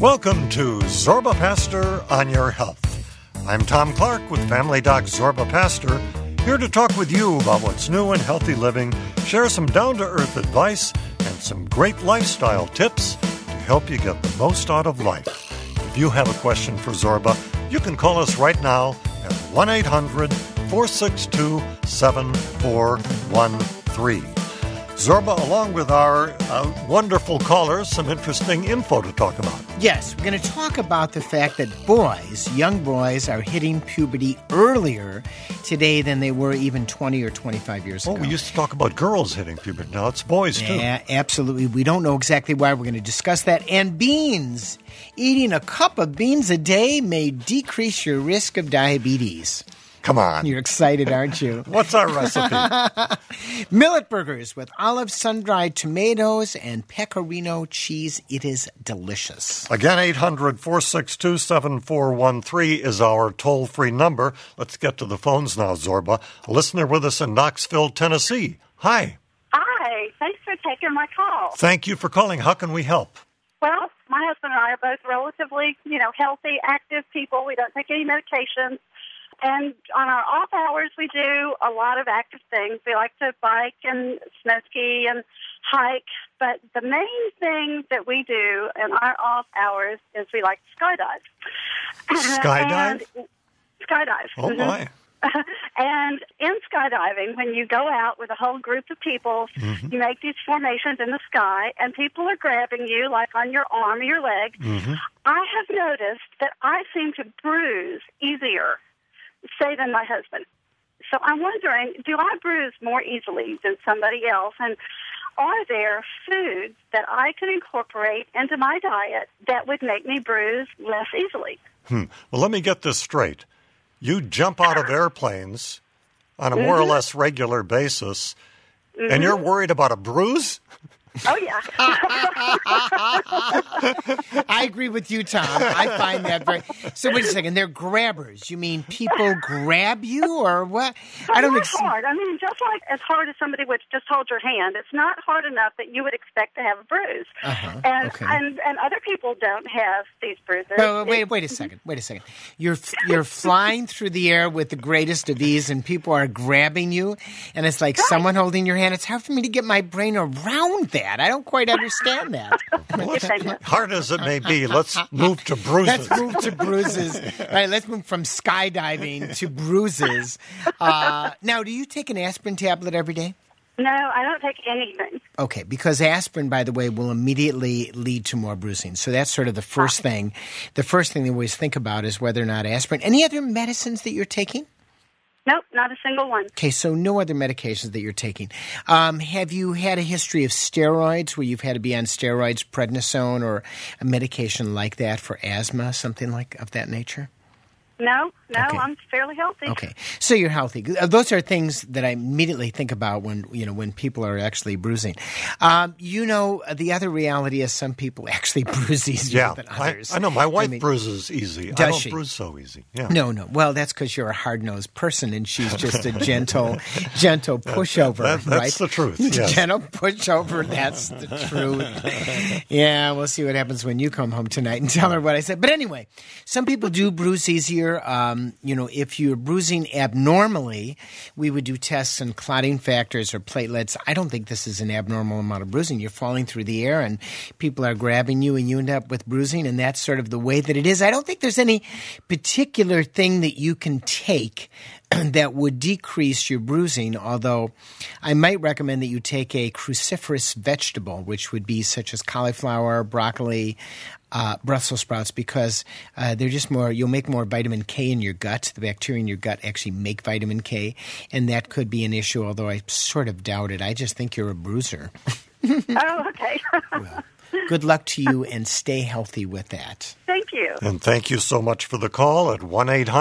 Welcome to Zorba Pastor on Your Health. I'm Tom Clark with Family Doc Zorba Pastor, here to talk with you about what's new in healthy living, share some down-to-earth advice, and some great lifestyle tips to help you get the most out of life. If you have a question for Zorba, you can call us right now at 1-800-462-7413. Zorba, along with our wonderful callers, some interesting info to talk about. Yes, we're going to talk about the fact that young boys, are hitting puberty earlier today than they were even 20 or 25 years ago. Oh, we used to talk about girls hitting puberty. Now it's boys, too. Yeah, absolutely. We don't know exactly why. We're going to discuss that. And beans. Eating a cup of beans a day may decrease your risk of diabetes. Come on. You're excited, aren't you? What's our recipe? Millet burgers with olive, sun-dried tomatoes, and pecorino cheese. It is delicious. Again, 800-462-7413 is our toll-free number. Let's get to the phones now, Zorba. A listener with us in Knoxville, Tennessee. Hi. Hi. Thanks for taking my call. Thank you for calling. How can we help? Well, my husband and I are both relatively, healthy, active people. We don't take any medications. And on our off hours, we do a lot of active things. We like to bike and snow ski and hike. But the main thing that we do in our off hours is we like to skydive. Skydive? Skydive. Oh, my. And in skydiving, when you go out with a whole group of people, you make these formations in the sky, and people are grabbing you, like on your arm or your leg. I have noticed that I seem to bruise easier, say, than my husband. So I'm wondering, do I bruise more easily than somebody else? And are there foods that I could incorporate into my diet that would make me bruise less easily? Well, let me get this straight. You jump out of airplanes on a more or less regular basis, and you're worried about a bruise? Oh, yeah. I agree with you, Tom. I find that very... So wait a second. They're grabbers. You mean people grab you or what? I don't hard. I mean, just like as hard as somebody would just hold your hand, it's not hard enough that you would expect to have a bruise. And other people don't have these bruises. No, wait a second. You're flying through the air with the greatest of ease, and people are grabbing you, and it's like someone holding your hand. It's hard for me to get my brain around that. I don't quite understand that. Hard as it may be, let's move to bruises. Right, let's move from skydiving to bruises. Now, do you take an aspirin tablet every day? No, I don't take anything. Okay, because aspirin, by the way, will immediately lead to more bruising. So that's sort of the first thing. The first thing they always think about is whether or not aspirin. Any other medicines that you're taking? Nope, not a single one. Okay, so no other medications that you're taking. Have you had a history of steroids where you've had to be on steroids, prednisone, or a medication like that for asthma, something like of that nature? No, Okay. I'm fairly healthy. Okay, so you're healthy. Those are things that I immediately think about when people are actually bruising. The other reality is some people actually bruise easier than others. I know. My wife bruises easy. I don't bruise so easy. Yeah. No. Well, that's because you're a hard-nosed person, and she's just a gentle pushover, that's right? That's the truth. Yes. Gentle pushover. That's the truth. Yeah, we'll see what happens when you come home tonight and tell her what I said. But anyway, some people do bruise easier. If you're bruising abnormally, we would do tests on clotting factors or platelets. I don't think this is an abnormal amount of bruising. You're falling through the air and people are grabbing you and you end up with bruising, and that's sort of the way that it is. I don't think there's any particular thing that you can take that would decrease your bruising, although I might recommend that you take a cruciferous vegetable, which would be such as cauliflower, broccoli, Brussels sprouts, because they're just you'll make more vitamin K in your gut. The bacteria in your gut actually make vitamin K, and that could be an issue, although I sort of doubt it. I just think you're a bruiser. Oh, okay. Well, good luck to you, and stay healthy with that. Thank you. And thank you so much for the call at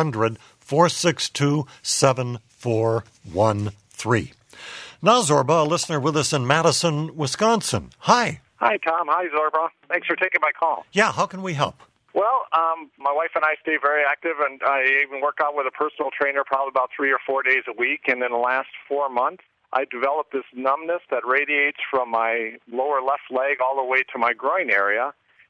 1-800-462-7413. Now, Zorba, a listener with us in Madison, Wisconsin. Hi. Hi, Tom. Hi, Zorba. Thanks for taking my call. Yeah, how can we help? Well, my wife and I stay very active, and I even work out with a personal trainer probably about 3 or 4 days a week. And in the last 4 months, I developed this numbness that radiates from my lower left leg all the way to my groin area.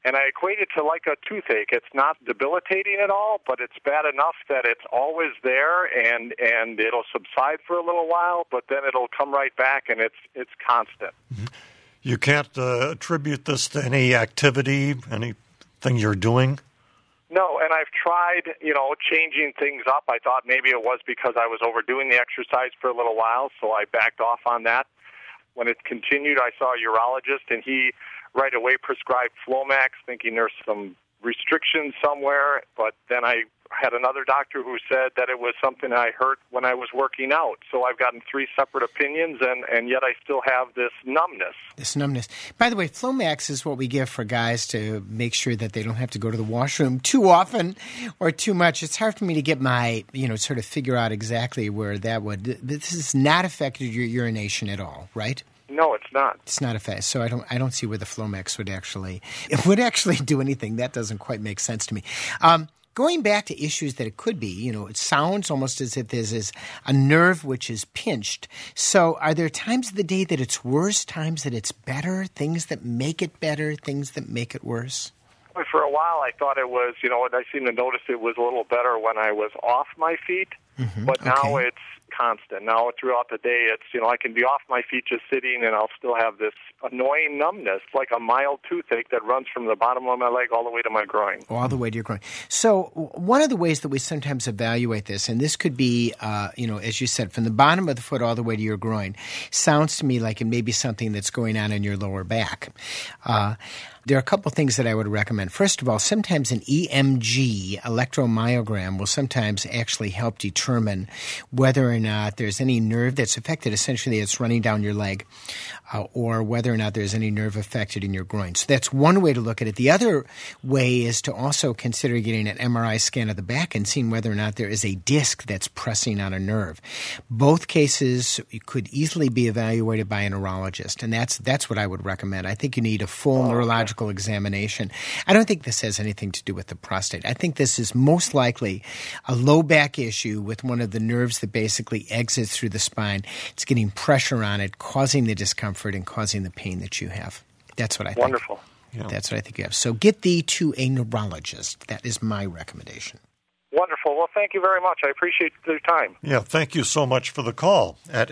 And I equate it to like a toothache. It's not debilitating at all, but it's bad enough that it's always there, and it'll subside for a little while, but then it'll come right back, and it's constant. Mm-hmm. You can't attribute this to any activity, anything you're doing? No, and I've tried, changing things up. I thought maybe it was because I was overdoing the exercise for a little while, so I backed off on that. When it continued, I saw a urologist, and he right away prescribed Flomax, thinking there's some restrictions somewhere. But then I had another doctor who said that it was something I heard when I was working out. So I've gotten 3 separate opinions, and yet I still have this numbness. By the way, Flomax is what we give for guys to make sure that they don't have to go to the washroom too often or too much. It's hard for me to get my, sort of figure out exactly where that would. This has not affected your urination at all, right? No, it's not. It's not a phase. So I don't see where the Flomax would actually do anything. That doesn't quite make sense to me. Going back to issues that it could be, it sounds almost as if there's a nerve which is pinched. So are there times of the day that it's worse, times that it's better, things that make it better, things that make it worse? For a while, I thought it was, I seem to notice it was a little better when I was off my feet, but now it's constant. Now throughout the day, it's, I can be off my feet just sitting, and I'll still have this annoying numbness, like a mild toothache that runs from the bottom of my leg all the way to my groin. All the way to your groin. So one of the ways that we sometimes evaluate this, and this could be, as you said, from the bottom of the foot all the way to your groin, sounds to me like it may be something that's going on in your lower back. There are a couple things that I would recommend. First of all, sometimes an EMG, electromyogram, will sometimes actually help determine whether or not there's any nerve that's affected. Essentially, it's running down your leg, or whether or not there's any nerve affected in your groin. So that's one way to look at it. The other way is to also consider getting an MRI scan of the back and seeing whether or not there is a disc that's pressing on a nerve. Both cases could easily be evaluated by a neurologist, and that's what I would recommend. I think you need a full neurological examination. I don't think this has anything to do with the prostate. I think this is most likely a low back issue with one of the nerves that basically exits through the spine. It's getting pressure on it, causing the discomfort and causing the pain that you have. That's what I think. Wonderful. Yeah. That's what I think you have. So get thee to a neurologist. That is my recommendation. Wonderful. Well, thank you very much. I appreciate your time. Yeah, thank you so much for the call at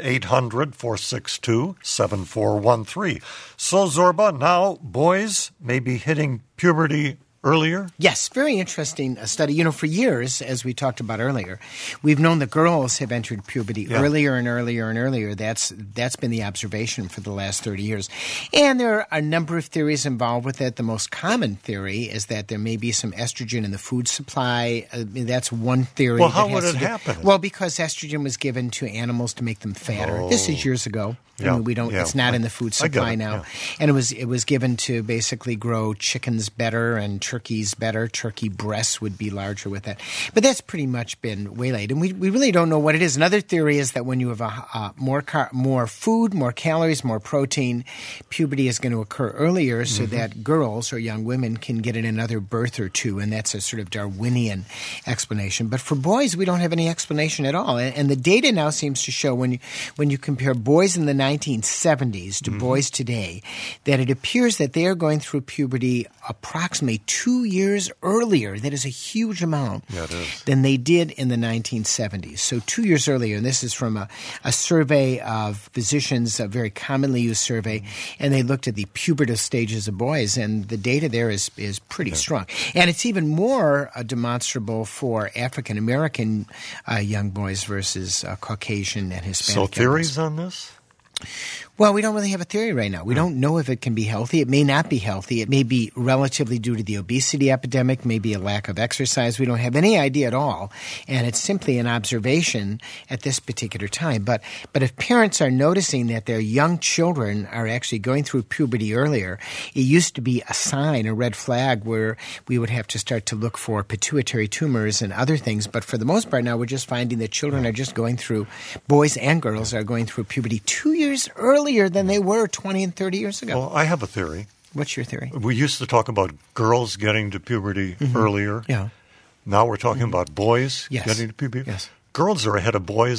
800-462-7413. So, Zorba, now boys may be hitting puberty earlier? Yes, very interesting study. For years, as we talked about earlier, we've known that girls have entered puberty earlier and earlier and earlier. That's been the observation for the last 30 years. And there are a number of theories involved with it. The most common theory is that there may be some estrogen in the food supply. That's one theory. Well, how would it happen? Well, because estrogen was given to animals to make them fatter. This is years ago. Yeah. We don't. It's not in the food supply now, and it was given to basically grow chickens better and turkeys better. Turkey breasts would be larger with that, but that's pretty much been waylaid, and we really don't know what it is. Another theory is that when you have more food, more calories, more protein, puberty is going to occur earlier, so that girls or young women can get in another birth or two, and that's a sort of Darwinian explanation. But for boys, we don't have any explanation at all, and the data now seems to show when you compare boys in the 1970s to boys today, that it appears that they are going through puberty approximately 2 years earlier. That is a huge amount than they did in the 1970s. So 2 years earlier, and this is from a survey of physicians, a very commonly used survey, and they looked at the pubertal stages of boys, and the data there is pretty strong. And it's even more demonstrable for African-American young boys versus Caucasian and Hispanic. So theories on this? Well, we don't really have a theory right now. We don't know if it can be healthy. It may not be healthy. It may be relatively due to the obesity epidemic, maybe a lack of exercise. We don't have any idea at all. And it's simply an observation at this particular time. But if parents are noticing that their young children are actually going through puberty earlier, it used to be a sign, a red flag, where we would have to start to look for pituitary tumors and other things. But for the most part now, we're just finding that children are just going through, boys and girls are going through puberty 2 years earlier than they were 20 and 30 years ago. Well, I have a theory. What's your theory? We used to talk about girls getting to puberty earlier. Yeah. Now we're talking about boys getting to puberty. Yes. Girls are ahead of boys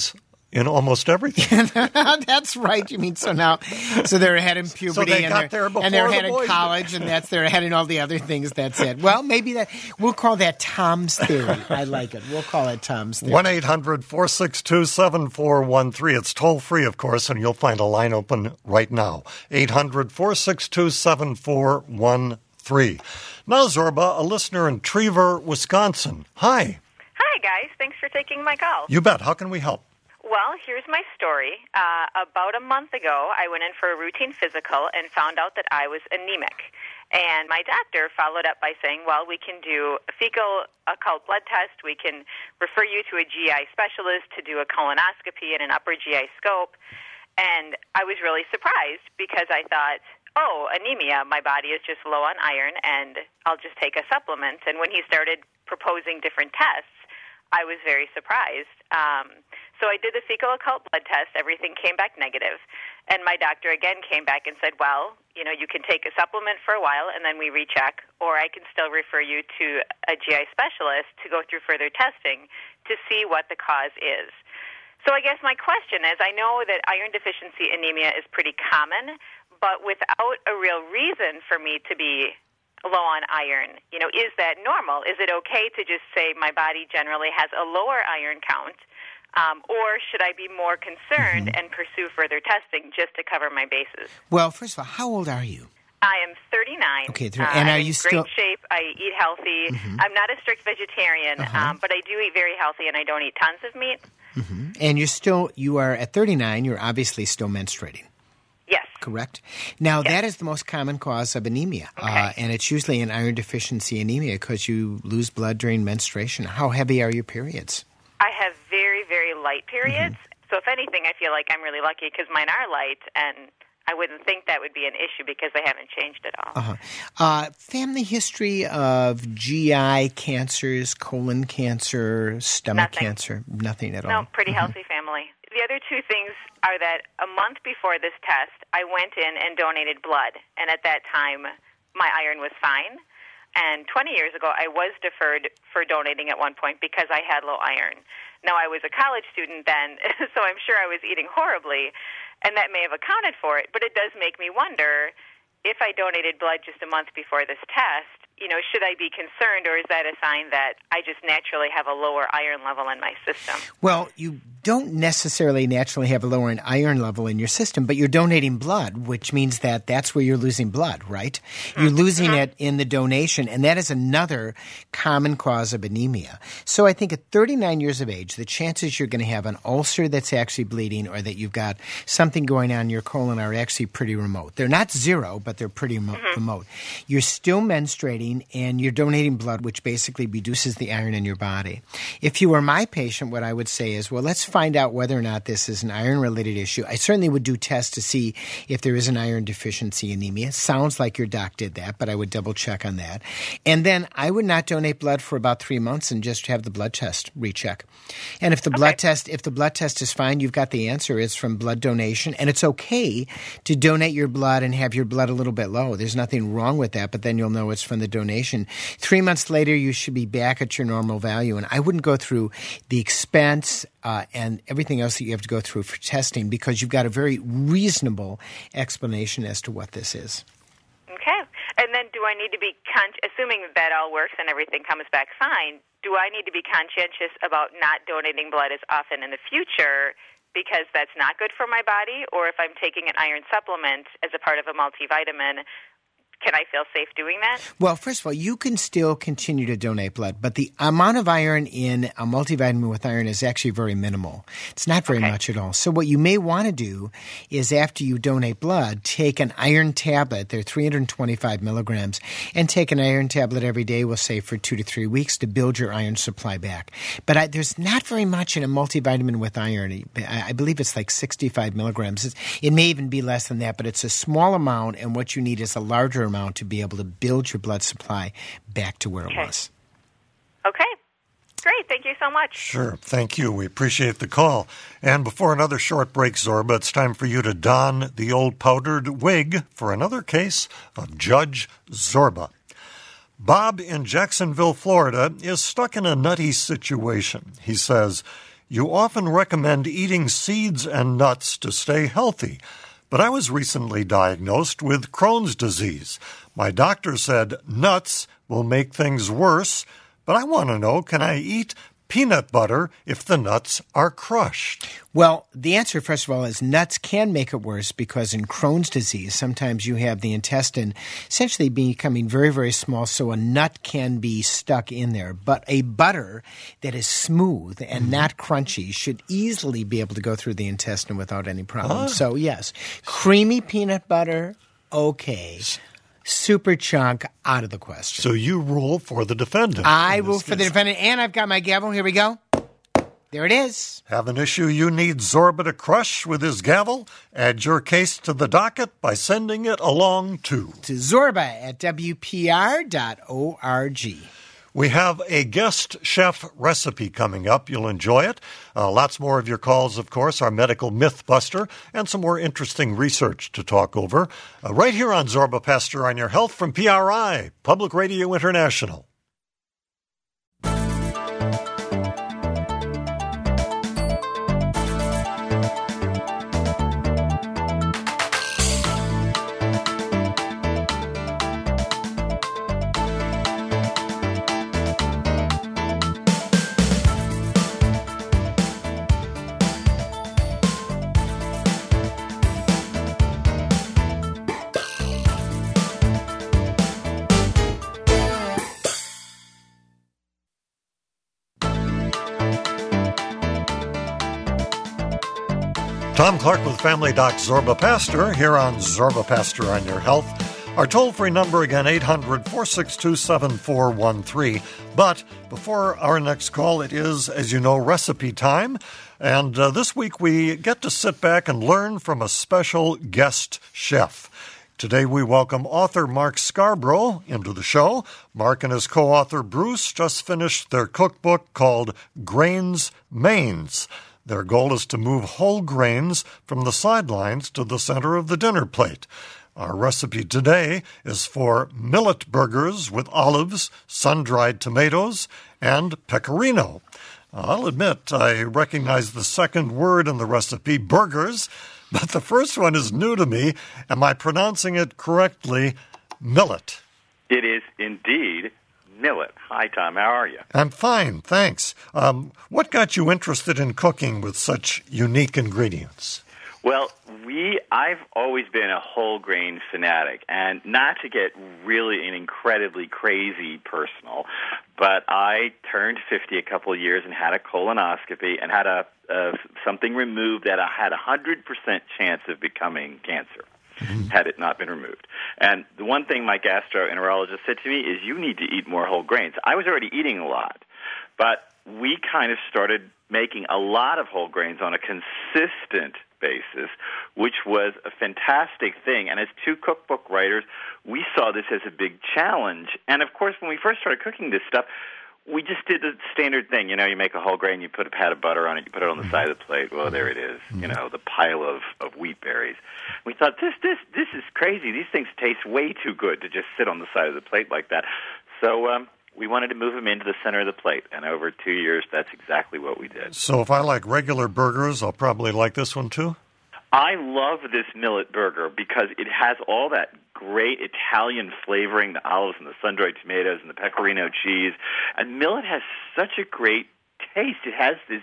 in almost everything. That's right. You mean so they're ahead in puberty, So they got there before and they're the ahead in boys college, and they're ahead in all the other things. That's it. Well, maybe we'll call that Tom's theory. I like it. We'll call it Tom's theory. 1-800-462-7413. It's toll free, of course, and you'll find a line open right now. 800-462-7413. Now, Zorba, a listener in Trevor, Wisconsin. Hi. Hi, guys. Thanks for taking my call. You bet. How can we help? Well, here's my story. About a month ago, I went in for a routine physical and found out that I was anemic. And my doctor followed up by saying, well, we can do a fecal occult blood test. We can refer you to a GI specialist to do a colonoscopy and an upper GI scope. And I was really surprised because I thought, oh, anemia, my body is just low on iron, and I'll just take a supplement. And when he started proposing different tests, I was very surprised. So I did the fecal occult blood test. Everything came back negative. And my doctor again came back and said, well, you can take a supplement for a while and then we recheck, or I can still refer you to a GI specialist to go through further testing to see what the cause is. So I guess my question is, I know that iron deficiency anemia is pretty common, but without a real reason for me to be low on iron, is that normal? Is it okay to just say my body generally has a lower iron count? Or should I be more concerned and pursue further testing just to cover my bases? Well, first of all, how old are you? I am 39. Okay, and are you still in great shape? I eat healthy. I'm not a strict vegetarian, but I do eat very healthy, and I don't eat tons of meat. And you are at 39. You're obviously still menstruating. Yes. Correct? Now, that is the most common cause of anemia, and it's usually an iron deficiency anemia because you lose blood during menstruation. How heavy are your periods? I have very, very light periods. So if anything, I feel like I'm really lucky because mine are light, and I wouldn't think that would be an issue because they haven't changed at all. Family history of GI cancers, colon cancer, stomach cancer? Nothing at all? No, pretty healthy family. The other two things are that a month before this test, I went in and donated blood, and at that time, my iron was fine. And 20 years ago, I was deferred for donating at one point because I had low iron. Now, I was a college student then, so I'm sure I was eating horribly, and that may have accounted for it. But it does make me wonder, if I donated blood just a month before this test, should I be concerned, or is that a sign that I just naturally have a lower iron level in my system? Well, you don't necessarily naturally have a lower iron level in your system, but you're donating blood, which means that that's where you're losing blood, right? You're losing it in the donation, and that is another common cause of anemia. So I think at 39 years of age, the chances you're going to have an ulcer that's actually bleeding or that you've got something going on in your colon are actually pretty remote. They're not zero, but they're pretty remote. You're still menstruating, and you're donating blood, which basically reduces the iron in your body. If you were my patient, what I would say is, well, let's find out whether or not this is an iron-related issue. I certainly would do tests to see if there is an iron deficiency anemia. Sounds like your doc did that, but I would double-check on that. And then I would not donate blood for about 3 months and just have the blood test recheck. And if the blood test is fine, you've got the answer. It's from blood donation, and it's okay to donate your blood and have your blood a little bit low. There's nothing wrong with that, but then you'll know it's from the donation. 3 months later, you should be back at your normal value. And I wouldn't go through the expense and everything else that you have to go through for testing because you've got a very reasonable explanation as to what this is. Okay. And then do I need to be, assuming that all works and everything comes back fine, do I need to be conscientious about not donating blood as often in the future because that's not good for my body? Or if I'm taking an iron supplement as a part of a multivitamin, can I feel safe doing that? Well, first of all, you can still continue to donate blood, but the amount of iron in a multivitamin with iron is actually very minimal. It's not very much at all. So what you may want to do is after you donate blood, take an iron tablet. They're 325 milligrams, and take an iron tablet every day, we'll say, for 2 to 3 weeks to build your iron supply back. But there's not very much in a multivitamin with iron. I believe it's like 65 milligrams. It may even be less than that, but it's a small amount, and what you need is a larger amount to be able to build your blood supply back to where it was. Okay. Great. Thank you so much. Sure. Thank you. We appreciate the call. And before another short break, Zorba, it's time for you to don the old powdered wig for another case of Judge Zorba. Bob in Jacksonville, Florida, is stuck in a nutty situation. He says, you often recommend eating seeds and nuts to stay healthy. But I was recently diagnosed with Crohn's disease. My doctor said nuts will make things worse, but I want to know, can I eat peanut butter if the nuts are crushed? Well, the answer, first of all, is nuts can make it worse because in Crohn's disease, sometimes you have the intestine essentially becoming very, very small, so a nut can be stuck in there. But a butter that is smooth and not crunchy should easily be able to go through the intestine without any problem. So, yes, creamy peanut butter, okay. Super chunk, out of the question. So you rule for the defendant. I rule for the defendant, and I've got my gavel. Here we go. There it is. Have an issue you need Zorba to crush with his gavel? Add your case to the docket by sending it along to Zorba at WPR.org. We have a guest chef recipe coming up. You'll enjoy it. Lots more of your calls, of course, our medical myth buster, and some more interesting research to talk over. Right here on Zorba Pastor on Your Health from PRI, Public Radio International. Tom Clark with Family Doc Zorba Pastor here on Zorba Pastor on Your Health. Our toll-free number again, 800-462-7413. But before our next call, it is, as you know, recipe time. And this week we get to sit back and learn from a special guest chef. Today we welcome author Mark Scarborough into the show. Mark and his co-author Bruce just finished their cookbook called Grains Mains. Their goal is to move whole grains from the sidelines to the center of the dinner plate. Our recipe today is for millet burgers with olives, sun-dried tomatoes, and pecorino. I'll admit I recognize the second word in the recipe, burgers, but the first one is new to me. Am I pronouncing it correctly? Millet. It is indeed millet. Hi, Tom. How are you? I'm fine, thanks. What got you interested in cooking with such unique ingredients? Well, I've always been a whole grain fanatic, and not to get really an incredibly crazy personal, but I turned 50 a couple of years and had a colonoscopy and had something removed that I had a 100% chance of becoming cancer. Had it not been removed. And the one thing my gastroenterologist said to me is, you need to eat more whole grains. I was already eating a lot, but we kind of started making a lot of whole grains on a consistent basis, which was a fantastic thing. And as two cookbook writers, we saw this as a big challenge. And of course, when we first started cooking this stuff, we just did the standard thing. You know, you make a whole grain, you put a pat of butter on it, you put it on the side of the plate. Well, there it is. You know, the pile of wheat berries. We thought, this is crazy. These things taste way too good to just sit on the side of the plate like that. So we wanted to move them into the center of the plate. And over 2 years, that's exactly what we did. So if I like regular burgers, I'll probably like this one too? I love this millet burger because it has all that great Italian flavoring, the olives and the sun-dried tomatoes and the pecorino cheese. And millet has such a great taste. It has this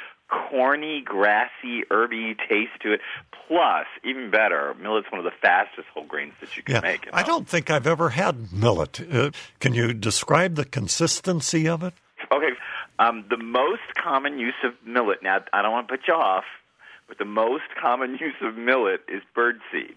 corny, grassy, herby taste to it. Plus, even better, millet's one of the fastest whole grains that you can make. I don't think I've ever had millet. Can you describe the consistency of it? Okay. The most common use of millet, now I don't want to put you off, but the most common use of millet is birdseed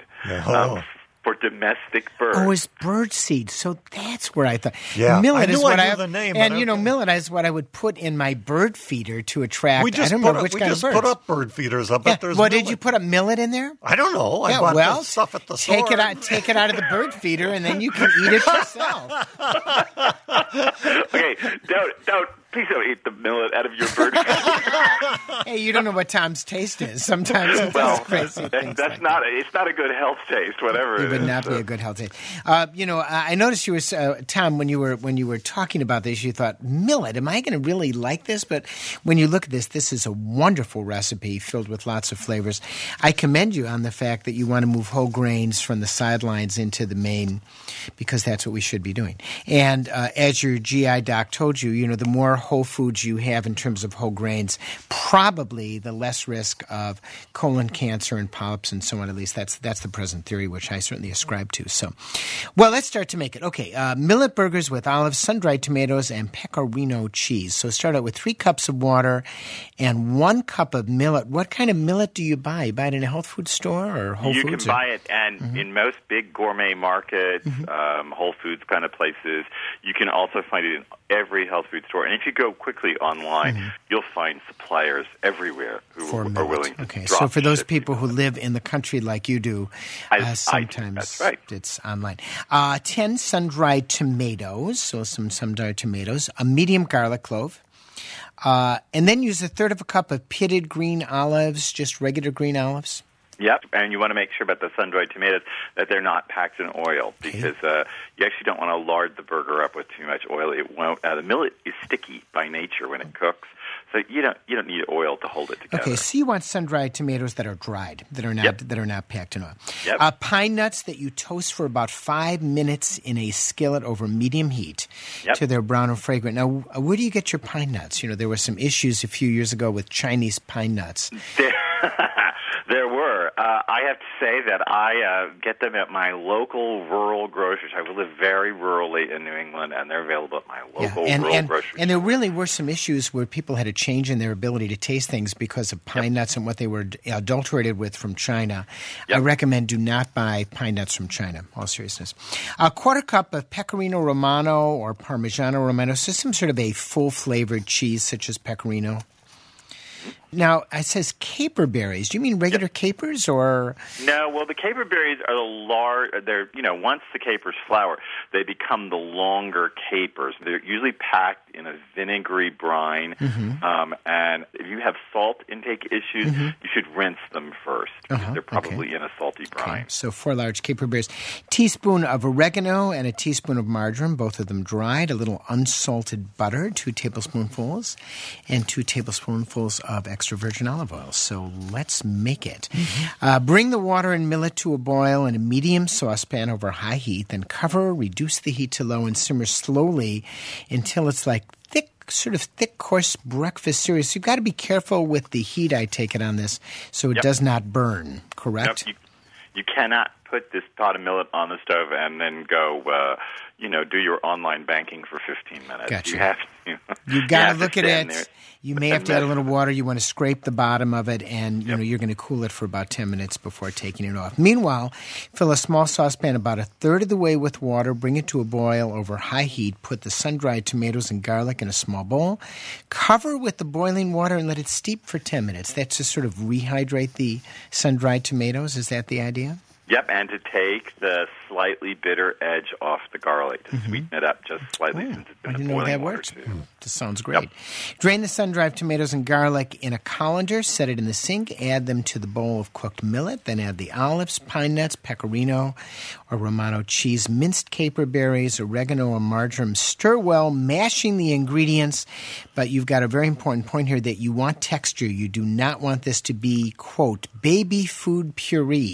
for domestic birds. Oh, it's birdseed. So that's where I thought. Yeah, millet I is knew what I knew the name. And, you know, millet is what I would put in my bird feeder to attract. We just I don't remember which kind of birds. put up bird feeders. I bet there's millet. millet. Did you put up millet in there? I don't know. I bought this stuff at the store. Take it out of the bird feeder, and then you can eat it yourself. Okay, Please don't eat the millet out of your burger. Hey, you don't know what Tom's taste is. Sometimes it does crazy things. That's like not. that. It's not a good health taste. Whatever It it would is. not be a good health taste. I noticed you were Tom when you were talking about this. You thought, millet. Am I going to really like this? But when you look at this is a wonderful recipe filled with lots of flavors. I commend you on the fact that you want to move whole grains from the sidelines into the main, because that's what we should be doing. And as your GI doc told you, the more whole foods you have in terms of whole grains, probably the less risk of colon cancer and polyps and so on. At least that's the present theory, which I certainly ascribe to. So, well, let's start to make it. Okay, millet burgers with olives, sun-dried tomatoes, and pecorino cheese. So start out with 3 cups of water and 1 cup of millet. What kind of millet do you buy? You buy it in a health food store or Whole Foods? You can buy it, and in most big gourmet markets, Whole Foods kind of places, you can also find it in every health food store. And if you go quickly online, you'll find suppliers everywhere who are willing to Okay, drop so for those shit. people who live in the country like you do, sometimes that's right. it's online. 10 sun-dried tomatoes, so some sun-dried tomatoes, a medium garlic clove, and then use 1/3 cup of pitted green olives, just regular green olives. Yep, and you want to make sure about the sun-dried tomatoes that they're not packed in oil, because you actually don't want to lard the burger up with too much oil. It won't. The millet is sticky by nature when it cooks, so you don't need oil to hold it together. Okay, so you want sun-dried tomatoes that are dried, that are not packed in oil. Yep. Pine nuts that you toast for about 5 minutes in a skillet over medium heat till they're brown and fragrant. Now, where do you get your pine nuts? There were some issues a few years ago with Chinese pine nuts. There were. I have to say that I get them at my local rural grocers. I live very rurally in New England, and they're available at my local rural grocers. And there really were some issues where people had a change in their ability to taste things because of pine nuts and what they were adulterated with from China. I recommend do not buy pine nuts from China, all seriousness. 1/4 cup of Pecorino Romano or Parmigiano Romano, so some sort of a full-flavored cheese such as Pecorino. Now, it says caper berries. Do you mean regular capers or? No, well, the caper berries are the large. They're once the capers flower, they become the longer capers. They're usually packed in a vinegary brine, and if you have salt intake issues, you should rinse them first. They're probably in a salty brine. Okay. So 4 large caper berries, teaspoon of oregano and a teaspoon of marjoram, both of them dried. A little unsalted butter, 2 tablespoonfuls, and 2 tablespoonfuls of extra virgin olive oil. So let's make it. Bring the water and millet to a boil in a medium saucepan over high heat. Then cover, reduce the heat to low, and simmer slowly until it's like thick, coarse breakfast cereal. So you've got to be careful with the heat, I take it, on this, so it does not burn, correct? Yep. You cannot put this pot of millet on the stove and then go, do your online banking for 15 minutes. Gotcha. You got to look at it. You may have to add a little water. You want to scrape the bottom of it, and you're going to cool it for about 10 minutes before taking it off. Meanwhile, fill a small saucepan about 1/3 of the way with water. Bring it to a boil over high heat. Put the sun-dried tomatoes and garlic in a small bowl. Cover with the boiling water and let it steep for 10 minutes. That's to sort of rehydrate the sun-dried tomatoes. Is that the idea? Yep, and to take the slightly bitter edge off the garlic, to sweeten it up just slightly since it's been I didn't a know boiling that water works. too. This sounds great. Yep. Drain the sun-dried tomatoes and garlic in a colander. Set it in the sink. Add them to the bowl of cooked millet. Then add the olives, pine nuts, pecorino or Romano cheese, minced caper berries, oregano or marjoram. Stir well, mashing the ingredients. But you've got a very important point here that you want texture. You do not want this to be, quote, baby food puree.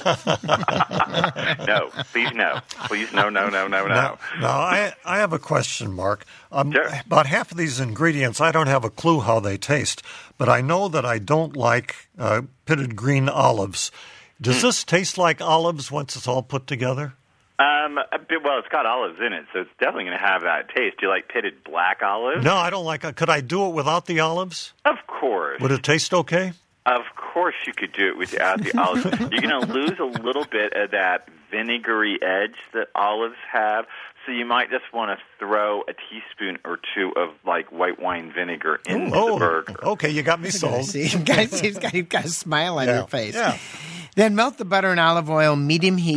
No, please no. Please no. Now, I have a question, Mark. Sure. About half of these ingredients, I don't have a clue how they taste, but I know that I don't like pitted green olives. Does this taste like olives once it's all put together? Well, it's got olives in it, so it's definitely going to have that taste. Do you like pitted black olives? No, I don't like it. Could I do it without the olives? Of course. Would it taste okay? Of course you could do it without the olives. You're going to lose a little bit of that vinegary edge that olives have, so you might just want to throw a teaspoon or 2 of, white wine vinegar into the burger. Okay, you got me sold. See, you've got a smile on your face. Yeah. Then melt the butter and olive oil, medium heat.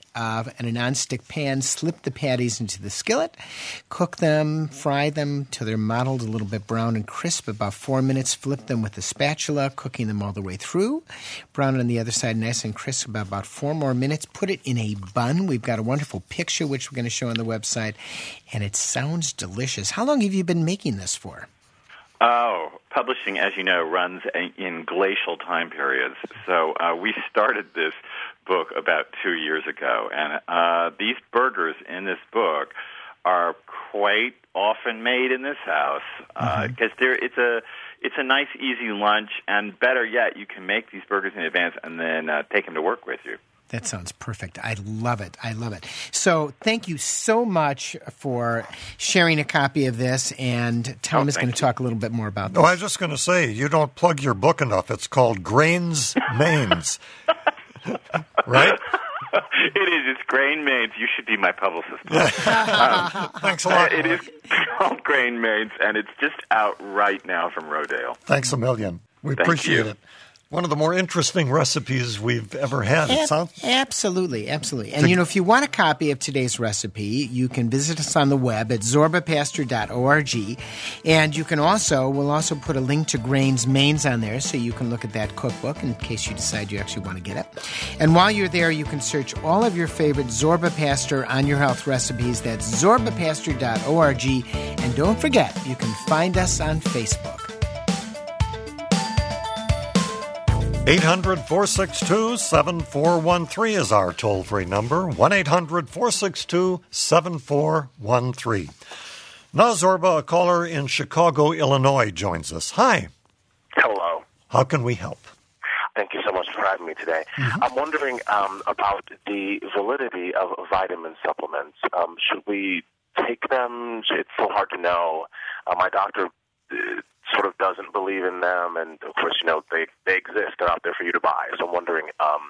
in a nonstick pan. Slip the patties into the skillet. Cook them, fry them till they're mottled, a little bit brown and crisp, about 4 minutes. Flip them with a spatula, cooking them all the way through. Brown on the other side, nice and crisp, about 4 more minutes. Put it in a bun. We've got a wonderful picture, which we're going to show on the website, and it sounds delicious. How long have you been making this for? Oh, publishing, as you know, runs in glacial time periods. So we started this book about 2 years ago, and these burgers in this book are quite often made in this house because it's a nice, easy lunch, and better yet, you can make these burgers in advance and then take them to work with you. That sounds perfect. I love it. I love it. So thank you so much for sharing a copy of this, and Tom is going to talk a little bit more about this. No, I was just going to say, you don't plug your book enough. It's called Grains Mains. Right? It is. It's Grain Mains. You should be my publicist. Thanks a lot. It is called Grain Mains, and it's just out right now from Rodale. Thanks a million. We appreciate it. One of the more interesting recipes we've ever had. Absolutely, absolutely. And, if you want a copy of today's recipe, you can visit us on the web at zorbapastor.org. And you can we'll also put a link to Grains Mains on there so you can look at that cookbook in case you decide you actually want to get it. And while you're there, you can search all of your favorite Zorba Pastor On Your Health recipes. That's zorbapastor.org. And don't forget, you can find us on Facebook. 800-462-7413 is our toll-free number, 1-800-462-7413. Now, Zorba, a caller in Chicago, Illinois, joins us. Hi. Hello. How can we help? Thank you so much for having me today. Mm-hmm. I'm wondering about the validity of vitamin supplements. Should we take them? It's so hard to know. My doctor sort of doesn't believe in them, and of course, they exist. They're out there for you to buy. So I'm wondering,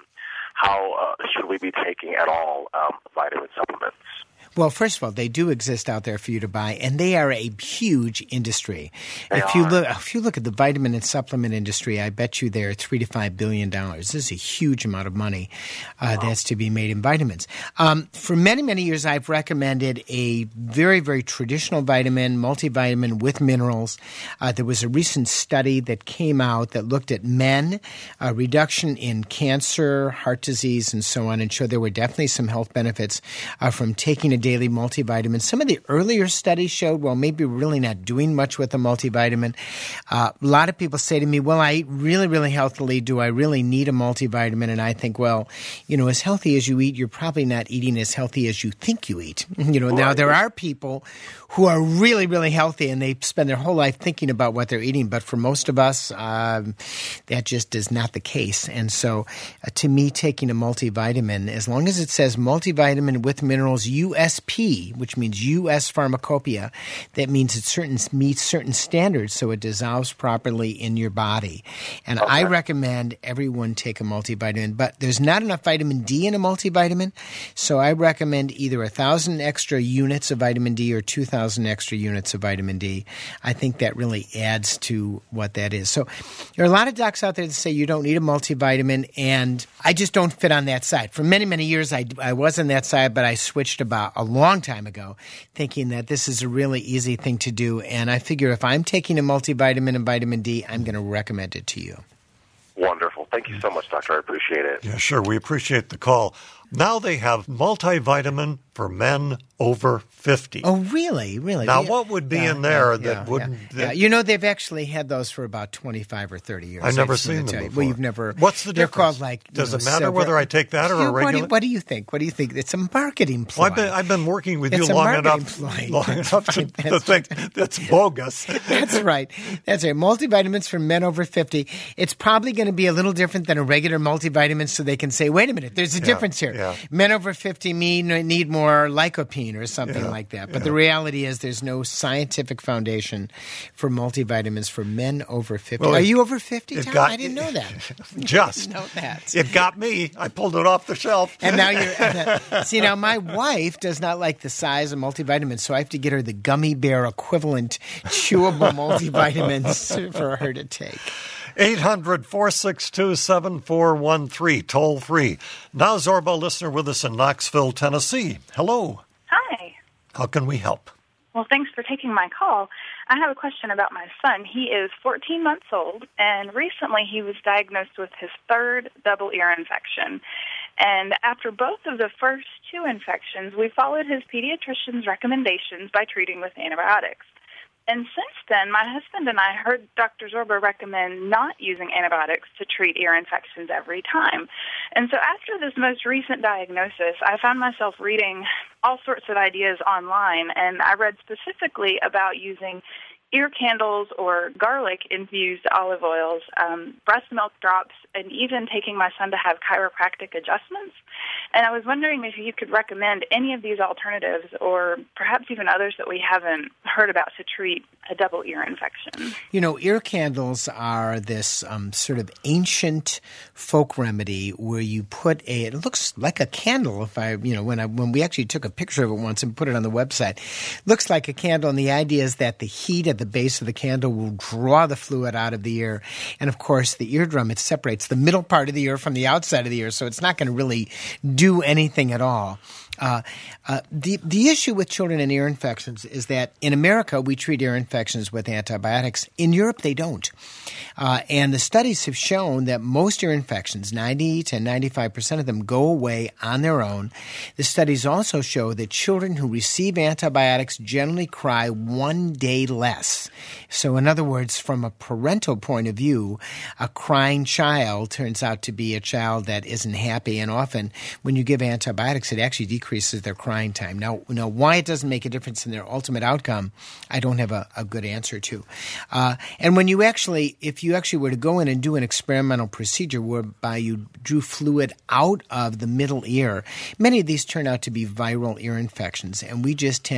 how should we be taking at all vitamin supplements? Well, first of all, they do exist out there for you to buy, and they are a huge industry. If you look at the vitamin and supplement industry, I bet you they're $3 to $5 billion. This is a huge amount of money that's to be made in vitamins. For many, many years, I've recommended a very, very traditional vitamin, multivitamin with minerals. There was a recent study that came out that looked at men, reduction in cancer, heart disease, and so on, and showed there were definitely some health benefits from taking a daily multivitamin. Some of the earlier studies showed, well, maybe we're really not doing much with a multivitamin. A lot of people say to me, well, I eat really, really healthily. Do I really need a multivitamin? And I think, well, as healthy as you eat, you're probably not eating as healthy as you think you eat. Now there are people who are really, really healthy and they spend their whole life thinking about what they're eating. But for most of us, that just is not the case. And so to me, taking a multivitamin, as long as it says multivitamin with minerals, USP, which means U.S. Pharmacopoeia, that means it meets certain standards so it dissolves properly in your body. And I recommend everyone take a multivitamin, but there's not enough vitamin D in a multivitamin, so I recommend either 1,000 extra units of vitamin D or 2,000 extra units of vitamin D. I think that really adds to what that is. So there are a lot of docs out there that say you don't need a multivitamin, and I just don't fit on that side. For many, many years, I was on that side, but I switched about a long time ago, thinking that this is a really easy thing to do. And I figure if I'm taking a multivitamin and vitamin D, I'm going to recommend it to you. Wonderful. Thank you so much, Doctor. I appreciate it. Yeah, sure. We appreciate the call. Now they have multivitamin for men over 50. Oh, really? Really? Now, what would be in there that wouldn't... they've actually had those for about 25 or 30 years. I've never seen them before. Well, you've never... What's the difference? They're called Does it matter whether I take that or a regular... What do you think? What do you think? It's a marketing ploy. Well, I've been working with you long enough to think that's bogus. That's right. That's right. Multivitamins for men over 50. It's probably going to be a little different than a regular multivitamin, so they can say, wait a minute, there's a difference here. Yeah. Men over 50 need more lycopene or something like that. But the reality is there's no scientific foundation for multivitamins for men over 50. Well, are you over 50, Tom? I didn't know that. Just. know that. It got me. I pulled it off the shelf. And now you're... See, now my wife does not like the size of multivitamins, so I have to get her the gummy bear equivalent chewable multivitamins for her to take. 800-462-7413, toll free. Now Zorba listener with us in Knoxville, Tennessee. Hello. Hi. How can we help? Well, thanks for taking my call. I have a question about my son. He is 14 months old, and recently he was diagnosed with his third double ear infection. And after both of the first two infections, we followed his pediatrician's recommendations by treating with antibiotics. And since then, my husband and I heard Dr. Zorba recommend not using antibiotics to treat ear infections every time. And so after this most recent diagnosis, I found myself reading all sorts of ideas online, and I read specifically about using ear candles or garlic-infused olive oils, breast milk drops, and even taking my son to have chiropractic adjustments. And I was wondering if you could recommend any of these alternatives or perhaps even others that we haven't heard about to treat a double ear infection. You know, ear candles are this sort of ancient folk remedy where you put it looks like a candle when we actually took a picture of it once and put it on the website. Looks like a candle, and the idea is that the heat at the base of the candle will draw the fluid out of the ear. And of course, the eardrum, it separates the middle part of the ear from the outside of the ear, so it's not going to really do anything at all. The issue with children and ear infections is that in America, we treat ear infections with antibiotics. In Europe, they don't. And the studies have shown that most ear infections, 90 to 95% of them, go away on their own. The studies also show that children who receive antibiotics generally cry 1 day less. So in other words, from a parental point of view, a crying child turns out to be a child that isn't happy. And often when you give antibiotics, it actually decreases their crying time. Now, why it doesn't make a difference in their ultimate outcome, I don't have a good answer to. And when if you actually were to go in and do an experimental procedure whereby you drew fluid out of the middle ear, many of these turn out to be viral ear infections, and we just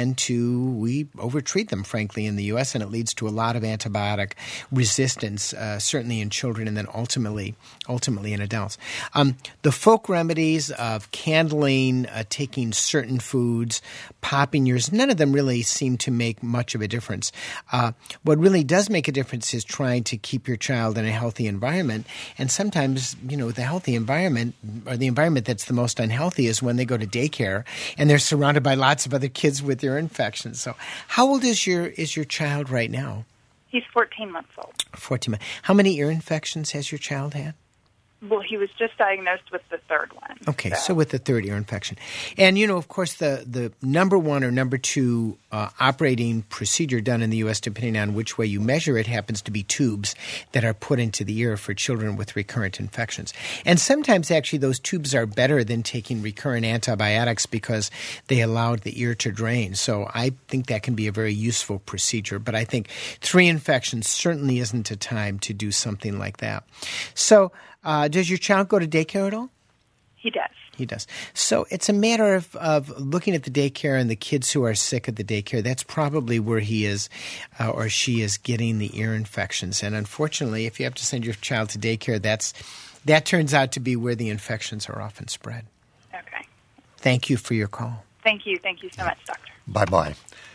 we overtreat them, frankly, in the U.S., and it leads to a lot of antibiotic resistance, certainly in children and then ultimately in adults. The folk remedies of candling, taking certain foods, popping ears, none of them really seem to make much of a difference. What really does make a difference is trying to keep your child in a healthy environment. And sometimes, the healthy environment or the environment that's the most unhealthy is when they go to daycare and they're surrounded by lots of other kids with ear infections. So how old is your child right now? He's 14 months old. 14 months. How many ear infections has your child had? Well, he was just diagnosed with the third one. Okay, so with the third ear infection. And, of course, the number one or number two operating procedure done in the U.S., depending on which way you measure it, happens to be tubes that are put into the ear for children with recurrent infections. And sometimes, actually, those tubes are better than taking recurrent antibiotics because they allowed the ear to drain. So I think that can be a very useful procedure. But I think 3 infections certainly isn't a time to do something like that. So does your child go to daycare at all? He does. He does. So it's a matter of looking at the daycare and the kids who are sick at the daycare. That's probably where he is or she is getting the ear infections. And unfortunately, if you have to send your child to daycare, that turns out to be where the infections are often spread. Okay. Thank you for your call. Thank you. Thank you so much, Doctor. Bye-bye.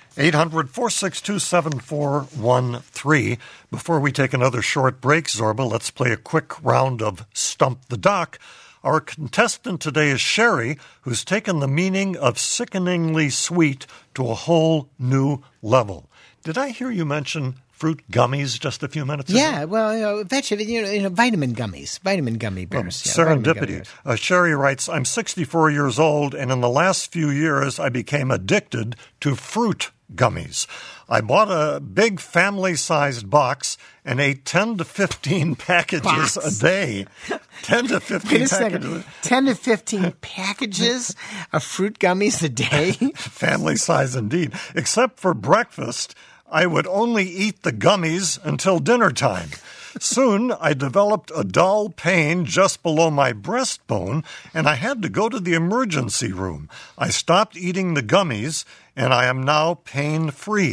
800-462-7413. Before we take another short break, Zorba, let's play a quick round of Stump the Doc. Our contestant today is Sherry, who's taken the meaning of sickeningly sweet to a whole new level. Did I hear you mention fruit gummies just a few minutes ago? Yeah, well, vitamin gummies, vitamin gummy bears. Serendipity. Sherry writes, I'm 64 years old, and in the last few years, I became addicted to fruit gummies. I bought a big family-sized box and ate 10 to 15 packages a day. 10 to 15 Wait a packages. Second. 10 to 15 packages of fruit gummies a day? Family size indeed. Except for breakfast, I would only eat the gummies until dinner time. Soon, I developed a dull pain just below my breastbone, and I had to go to the emergency room. I stopped eating the gummies, and I am now pain-free.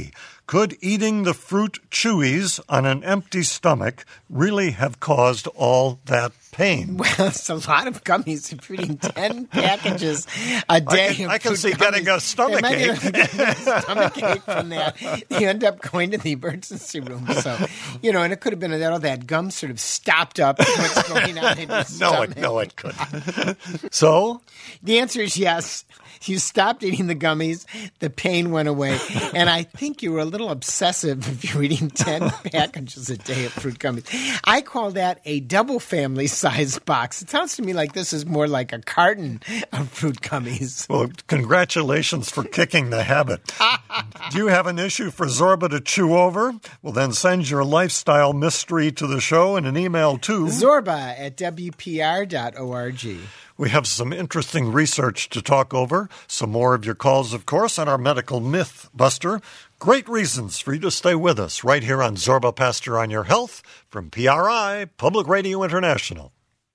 Could eating the fruit chewies on an empty stomach really have caused all that pain? Well, it's a lot of gummies. If you're eating 10 packages a day. I can see getting a stomach ache. Stomach ache from that. You end up going to the emergency room. So, and it could have been that all that gum sort of stopped up what's going on in your stomach. No, it couldn't. So? The answer is yes. You stopped eating the gummies, the pain went away, and I think you were a little obsessive if you were eating 10 packages a day of fruit gummies. I call that a double family size box. It sounds to me like this is more like a carton of fruit gummies. Well, congratulations for kicking the habit. Do you have an issue for Zorba to chew over? Well, then send your lifestyle mystery to the show in an email to zorba@wpr.org. We have some interesting research to talk over. Some more of your calls, of course, on our Medical Myth Buster. Great reasons for you to stay with us right here on Zorba Pastor on Your Health from PRI, Public Radio International.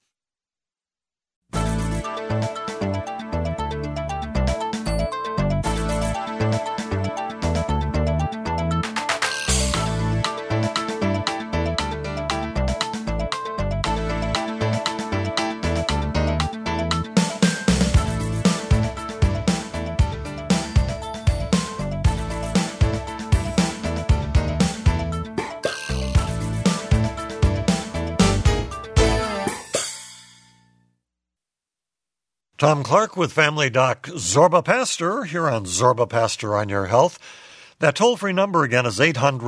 Tom Clark with Family Doc Zorba Pastor here on Zorba Pastor on Your Health. That toll-free number again is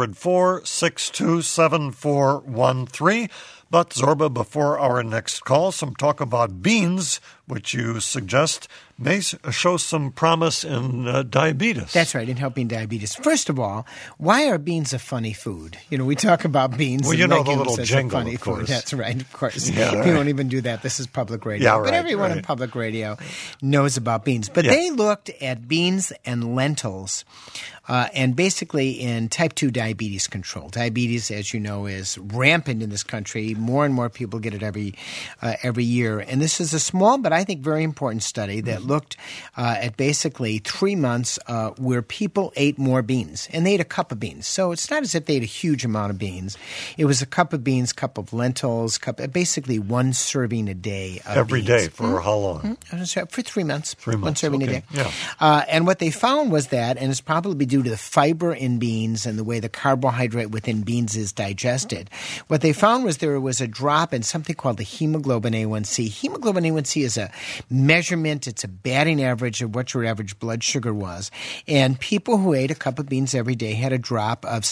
800-462-7413. But, Zorba, before our next call, some talk about beans, which you suggest may show some promise in diabetes. That's right, in helping diabetes. First of all, why are beans a funny food? We talk about beans and legumes the little as jingle, a funny of course. food. That's right, of course. Yeah, right. We don't even do that. This is public radio. Yeah, but everyone in public radio knows about beans. But they looked at beans and lentils and basically in type 2 diabetes control. Diabetes, as you know, is rampant in this country. More and more people get it every year. And this is a small but I think very important study that looked at basically 3 months where people ate more beans. And they ate a cup of beans. So it's not as if they ate a huge amount of beans. It was a cup of beans, cup of lentils, basically one serving a day of every beans. Day for how long? For 3 months. 3 months. One serving a day. Yeah. And what they found was that, and it's probably due to the fiber in beans and the way the carbohydrate within beans is digested, what they found was there was a drop in something called the hemoglobin A1C. Hemoglobin A1C is a measurement, it's a batting average of what your average blood sugar was. And people who ate a cup of beans every day had a drop of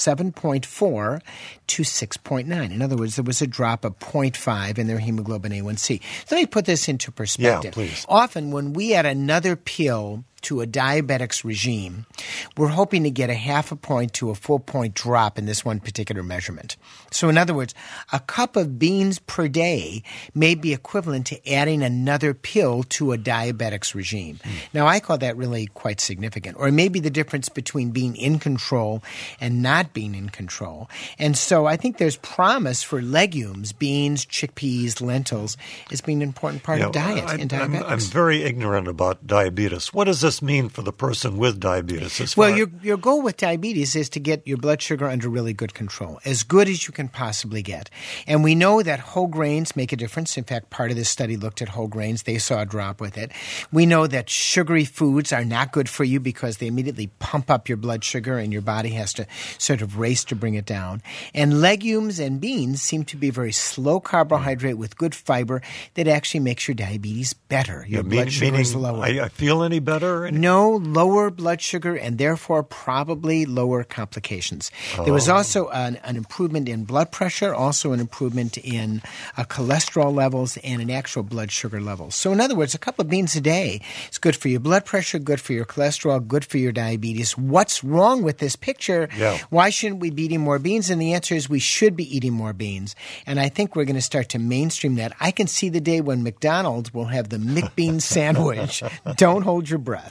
7.4 to 6.9. In other words, there was a drop of 0.5 in their hemoglobin A1C. Let me put this into perspective. Yeah, please. Often when we add another pill to a diabetic's regime, we're hoping to get a half a point to a full point drop in this one particular measurement. So in other words, a cup of beans per day may be equivalent to adding another pill to a diabetic's regime. Now, I call that really quite significant. Or maybe the difference between being in control and not being in control. And so I think there's promise for legumes, beans, chickpeas, lentils, as being an important part of diet in diabetics. I'm very ignorant about diabetes. What does this mean for the person with diabetes? Well, your goal with diabetes is to get your blood sugar under really good control, as good as you can possibly get. And we know that whole grains make a difference. In fact, part of this study looked at whole grains. They saw a drop with it. We know that sugary foods are not good for you because they immediately pump up your blood sugar and your body has to sort of race to bring it down. And legumes and beans seem to be very slow carbohydrate with good fiber that actually makes your diabetes better. Your blood sugar is lower. I feel any better? No, lower blood sugar and therefore probably lower complications. There was also an improvement in blood pressure, also an improvement in cholesterol levels and in actual blood sugar levels. So in other words, a cup of beans a day is good for your blood pressure, good for your cholesterol, good for your diabetes. What's wrong with this picture? Yeah. Why shouldn't we be eating more beans? And the answer is we should be eating more beans. And I think we're going to start to mainstream that. I can see the day when McDonald's will have the McBean sandwich. Don't hold your breath.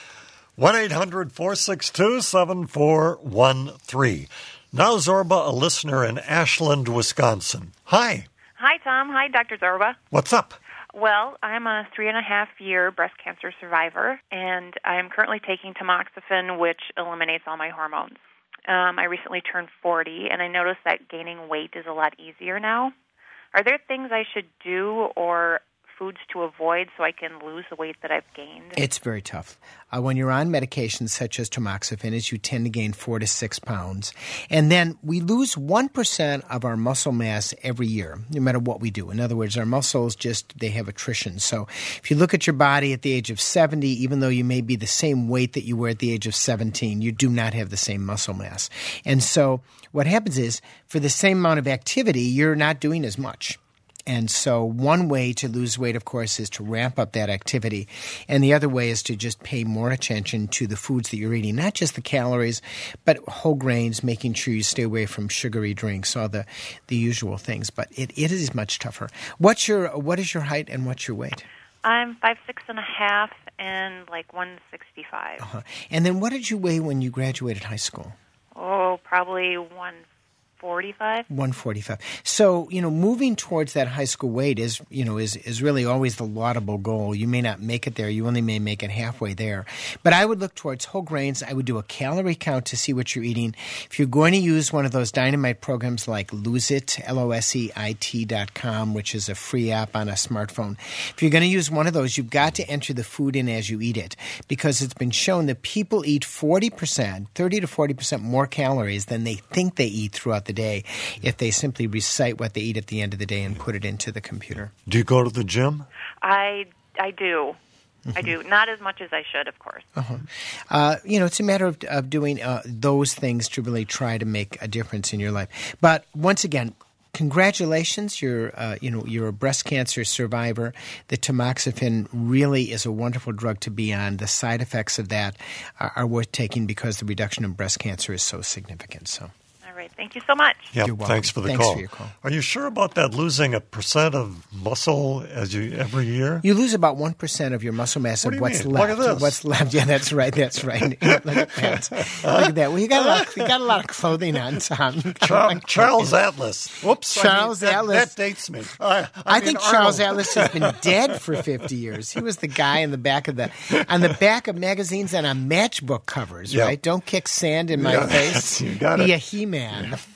1-800-462-7413. Now, Zorba, a listener in Ashland, Wisconsin. Hi. Hi, Tom. Hi, Dr. Zorba. What's up? Well, I'm a 3.5-year breast cancer survivor, and I'm currently taking tamoxifen, which eliminates all my hormones. I recently turned 40, and I noticed that gaining weight is a lot easier now. Are there things I should do or foods to avoid so I can lose the weight that I've gained? It's very tough. When you're on medications such as tamoxifen, you tend to gain 4 to 6 pounds. And then we lose 1% of our muscle mass every year, no matter what we do. In other words, our muscles they have attrition. So if you look at your body at the age of 70, even though you may be the same weight that you were at the age of 17, you do not have the same muscle mass. And so what happens is, for the same amount of activity, you're not doing as much. And so one way to lose weight, of course, is to ramp up that activity. And the other way is to just pay more attention to the foods that you're eating, not just the calories, but whole grains, making sure you stay away from sugary drinks, all the usual things. But it is much tougher. What is your height and what's your weight? I'm 5'6.5" and like 165. Uh-huh. And then what did you weigh when you graduated high school? Oh, probably 145. 145. So, moving towards that high school weight is really always the laudable goal. You may not make it there. You only may make it halfway there. But I would look towards whole grains. I would do a calorie count to see what you're eating. If you're going to use one of those dynamite programs like Lose It, LOSEIT.com, which is a free app on a smartphone, if you're going to use one of those, you've got to enter the food in as you eat it, because it's been shown that people eat 30 to 40% more calories than they think they eat throughout the day if they simply recite what they eat at the end of the day and put it into the computer. Do you go to the gym? I do. I do. Not as much as I should, of course. Uh-huh. It's a matter of doing those things to really try to make a difference in your life. But once again, congratulations. You're a breast cancer survivor. The tamoxifen really is a wonderful drug to be on. The side effects of that are worth taking because the reduction in breast cancer is so significant. So. All right. Thank you so much. Yep, You're welcome. Thanks for the Thanks call. for your call. Are you sure about that losing 1% of muscle every year? You lose about 1% of your muscle mass of what's mean? left. Look at this. What's left? Yeah, that's right. Look at that. Look at that. Well, you got a lot of clothing on, Tom. Charles Atlas. Whoops. Charles Atlas. That dates me. I think Charles Atlas has been dead for 50 years. He was the guy on the back of magazines and on matchbook covers, Yep. right? Don't kick sand in my face. You got Be it. a He-Man.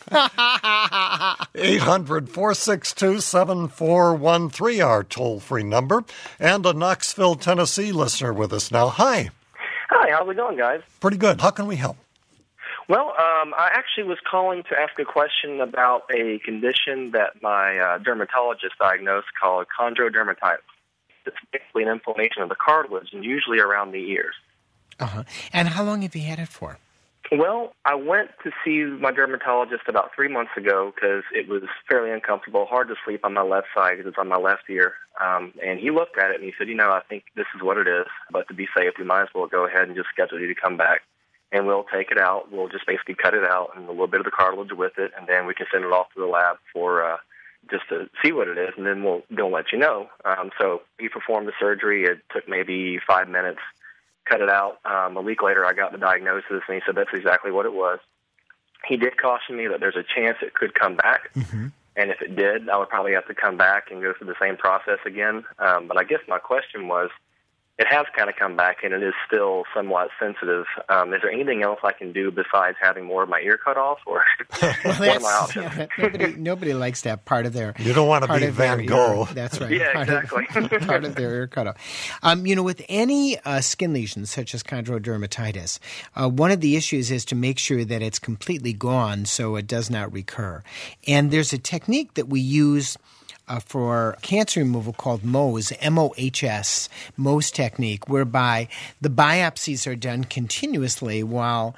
800-462-7413, our toll-free number. And a Knoxville, Tennessee listener with us now. Hi. Hi, how's it going, guys? Pretty good. How can we help? Well, I actually was calling to ask a question about a condition that my dermatologist diagnosed called chondrodermatitis. It's basically an inflammation of the cartilage, and usually around the ears. Uh-huh. And how long have you had it for? Well, I went to see my dermatologist about 3 months ago because it was fairly uncomfortable, hard to sleep on my left side because it's on my left ear. And he looked at it and he said, I think this is what it is. But to be safe, we might as well go ahead and just schedule you to come back. And we'll take it out. We'll just basically cut it out and a little bit of the cartilage with it. And then we can send it off to the lab for just to see what it is. And then they'll let you know. So he performed the surgery. It took maybe 5 minutes. Cut it out. A week later, I got the diagnosis, and he said that's exactly what it was. He did caution me that there's a chance it could come back, and if it did, I would probably have to come back and go through the same process again. But I guess my question was, it has kind of come back, and it is still somewhat sensitive. Is there anything else I can do besides having more of my ear cut off, or what are my options? Yeah, nobody likes that part of their. You don't want to be Van Gogh. That's right. Yeah, exactly. Part of their ear cut off. With any skin lesions such as chondrodermatitis, one of the issues is to make sure that it's completely gone so it does not recur. And there's a technique that we use for cancer removal called Mohs, M-O-H-S, Mohs technique, whereby the biopsies are done continuously while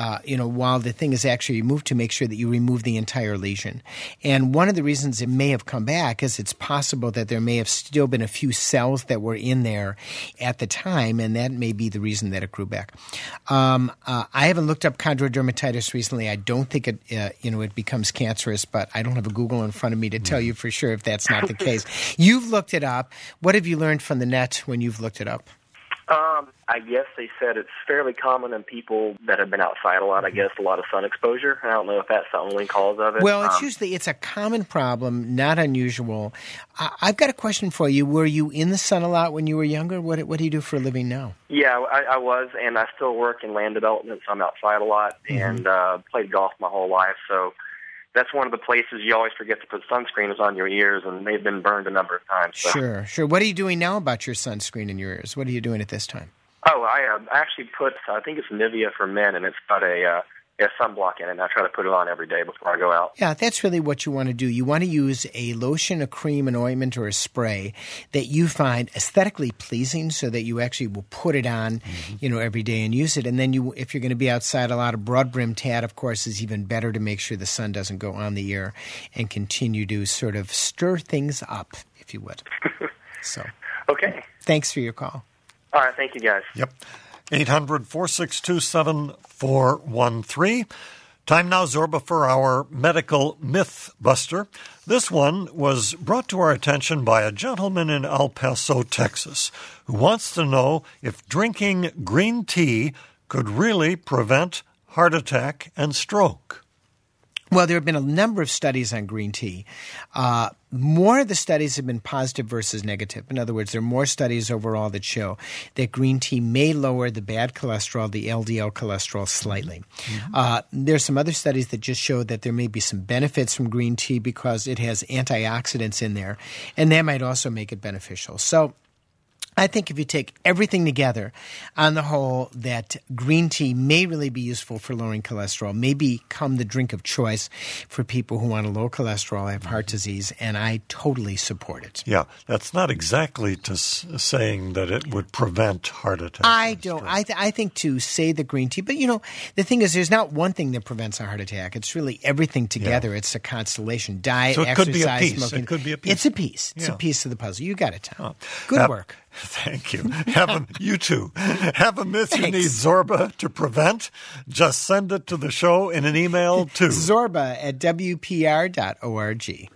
the thing is actually removed to make sure that you remove the entire lesion. And one of the reasons it may have come back is it's possible that there may have still been a few cells that were in there at the time, and that may be the reason that it grew back. I haven't looked up chondrodermatitis recently. I don't think it becomes cancerous, but I don't have a Google in front of me to tell you for sure if that's not the case. You've looked it up. What have you learned from the net when you've looked it up? I guess they said it's fairly common in people that have been outside a lot. I guess a lot of sun exposure. I don't know if that's the only cause of it. Well, it's a common problem, not unusual. I've got a question for you. Were you in the sun a lot when you were younger? What do you do for a living now? Yeah, I was, and I still work in land development, so I'm outside a lot, and played golf my whole life. So that's one of the places you always forget to put sunscreen is on your ears, and they've been burned a number of times. So. Sure. What are you doing now about your sunscreen in your ears? What are you doing at this time? Oh, I actually put, I think it's Nivea for men, and it's got a sunblock in it, and I try to put it on every day before I go out. Yeah, that's really what you want to do. You want to use a lotion, a cream, an ointment, or a spray that you find aesthetically pleasing so that you actually will put it on, every day and use it. And then if you're going to be outside, a lot of broad-brimmed hat, of course, is even better to make sure the sun doesn't go on the ear and continue to sort of stir things up, if you would. So, okay. Thanks for your call. All right, thank you, guys. Yep. 800-462-7413. Time now, Zorba, for our medical myth buster. This one was brought to our attention by a gentleman in El Paso, Texas, who wants to know if drinking green tea could really prevent heart attack and stroke. Well, there have been a number of studies on green tea. More of the studies have been positive versus negative. In other words, there are more studies overall that show that green tea may lower the bad cholesterol, the LDL cholesterol, slightly. There's some other studies that just show that there may be some benefits from green tea because it has antioxidants in there, and that might also make it beneficial. So I think if you take everything together, on the whole, that green tea may really be useful for lowering cholesterol, may become the drink of choice for people who want a low cholesterol, have heart disease, and I totally support it. Yeah, that's not exactly saying that it would prevent heart attack. I don't. I think to say the green tea, but the thing is, there's not one thing that prevents a heart attack. It's really everything together. Yeah. It's a constellation: diet, so it exercise, could be a piece. smoking. It could be a piece. It's a piece. It's a piece of the puzzle. You got it, Tom. Good work. Thank you. You too. Have a myth Thanks. you need Zorba to prevent? Just send it to the show in an email to Zorba@WPR.org.